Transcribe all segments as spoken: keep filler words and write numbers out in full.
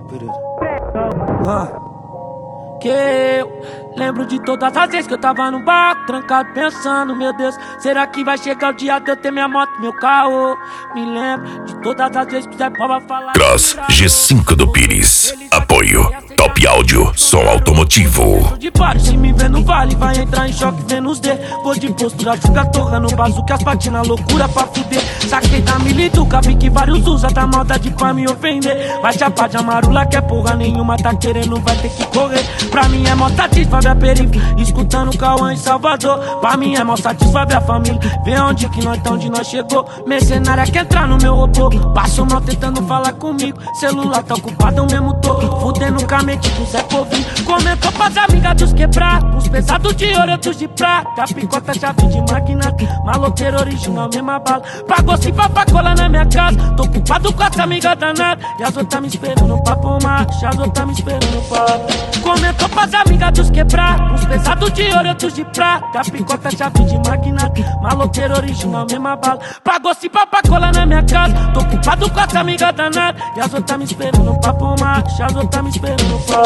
Pereira. Ah. Que eu lembro de todas as vezes que eu tava no bar, trancado pensando, meu Deus, será que vai chegar o dia de eu ter minha moto, meu carro? Me lembro de todas as vezes que Zé Paulo falar. Cross G cinco do Pires. Apoio Top Áudio, som automotivo. De pare, se me vê no vale, vai entrar em choque vendo os D. Vou de postura, chuga torra no bazuca, as patinas, loucura pra fuder. Saquei da milituca, vi que vários usa da maldade pra me ofender. Vai chapar de amarula que é porra nenhuma, tá querendo, vai ter que correr. Pra mim é mó satisfa ver a periferia, escutando o Cauã em Salvador. Pra mim é mó satisfa ver a família, ver onde que nós tá, onde nós chegou. Mercenária quer entrar no meu robô, passo mal tentando falar comigo. Celular tá ocupado, eu mesmo tô fudendo com a mente do Zé Povinho. Comentou pras amigas dos quebrados, uns pesados de ouro, outros de prata. Picota, chave de máquina, maloqueiro original, mesma bala. Pagou sim pra colar na minha casa, tô ocupado com essa amiga danada. E as outras me esperando pra fumar, as outras me esperando pra... Comentou pras amigas dos quebrados, uns pesados de ouro, outros de prata. Picota, chave de máquina, maloqueiro original, mesma bala. Pagou sim pra colar na minha casa, tô ocupado com essa amiga danada. E as outras me esperando pra fumar, as outras me esperando pra...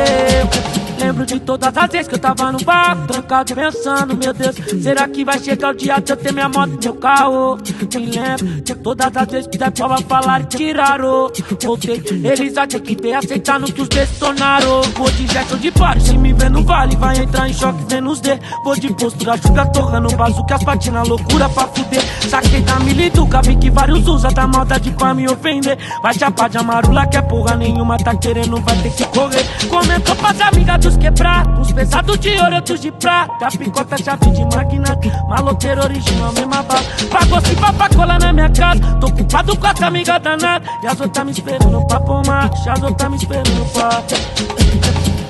Eu lembro de todas as vezes que eu tava no bar, trancado pensando, meu Deus, será que vai chegar o dia de eu ter minha moto e meu carro? Me lembro de todas as vezes que Zé Paulo falar e tiraram. Voltei, eles acham que ter aceitando que os detonaram. Vou de gesto de pare, se me vê no vale, vai entrar em choque vendo os D. Vou de postura, chuga torra no bazuca, as patinas, loucura pra fuder. Saquei da milituca, vi que vários usa da maldade pra me ofender. Vai chapar de amarula que é porra nenhuma, tá querendo, vai ter que correr. Comentou pras amigas dos quebrados, uns pesados de ouro, outros de prata. Picota, chave de máquina, maloqueiro original, mesma bala. Pagou sim pra colar na minha casa, tô ocupado com essa amiga danada. E as outras me esperando pra fumar, as outras me esperando pra...